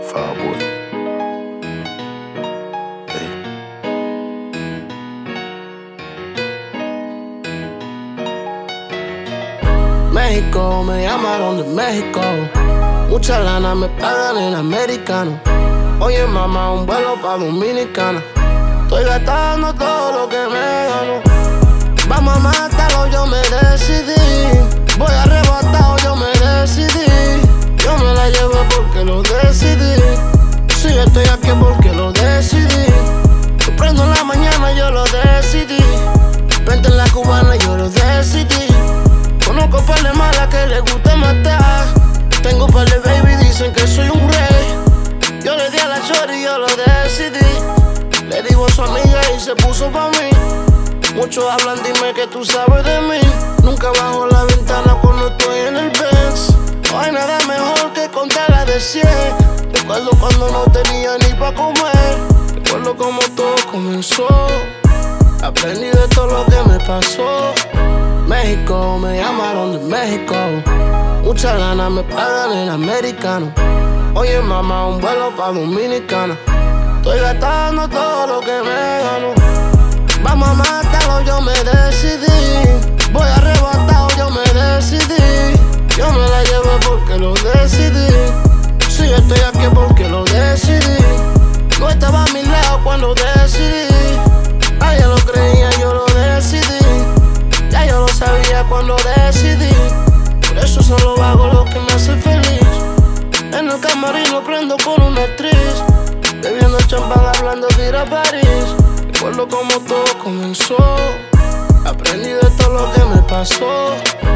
favor. México, me llamaron de México. Mucha lana me pagan en americano. Oye mamá, un vuelo pa' Dominicana. Estoy gastando todo lo que me gano. Vamos a matarlo, yo me decidí. Voy arrebatado, yo me decidí. Yo me la llevo porque lo decidí. Si yo estoy aquí porque lo decidí. Yo prendo en la mañana, yo lo decidí. Vente en la cubana, yo lo decidí. Conozco par de malas que les gusta matar. Tengo par de baby, dicen que soy un rey. Yo le di a la shorty, yo lo decidí. Le digo a su amiga y se puso pa' mí. Muchos hablan, dime que tú sabes de mí. Nunca bajo la ventana cuando estoy en el Benz. No hay nada mejor que contarla de 100. Recuerdo cuando no tenía ni pa' comer. Recuerdo como todo comenzó. Aprendí de todo lo que me pasó. México, me llamaron de México. Mucha lana me pagan en americano. Oye mamá, un vuelo pa' Dominicana. Estoy gastando todo lo que me gano. Vamos a matarlo, yo me decidí. Voy arrebatado, yo me decidí. Yo me la llevo porque lo decidí. Si yo estoy aquí porque lo decidí. No estaba a mi lado cuando decidí. Ah, ya lo creía, yo lo decidí. Ya yo lo sabía cuando decidí. Por eso solo hago lo que me hace feliz. En el camarín lo prendo con una actriz. Bebiendo champán, hablando de ir a París. Recuerdo como todo comenzó. Aprendí de todo lo que me pasó.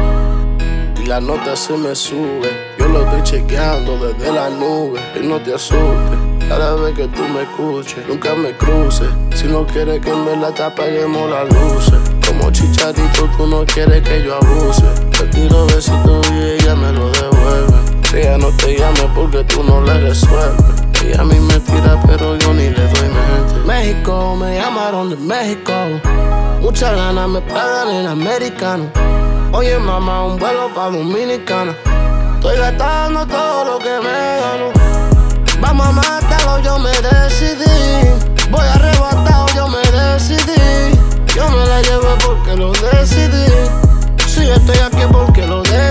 Y la nota se me sube. Yo lo estoy chequeando desde la nube. Y no te asustes, cada vez que tú me escuches, nunca me cruces. Si no quieres que en verdad te apaguemos las luces. Como Chicharito tú no quieres que yo abuse. Te tiro besitos y ella me lo devuelve. Si ella no te llame porque tú no le resuelves. Ella a mí me tira pero yo ni le doy mente. México, me llamaron de México. Mucha lana me pagan en americano. Oye mamá, un vuelo pa' Dominicana. Estoy gastando todo lo que me gano. Vamos a matarlo, yo me decidí. Voy arrebatado, yo me decidí. Yo me la llevo porque lo decidí. Si yo estoy aquí porque lo decidí.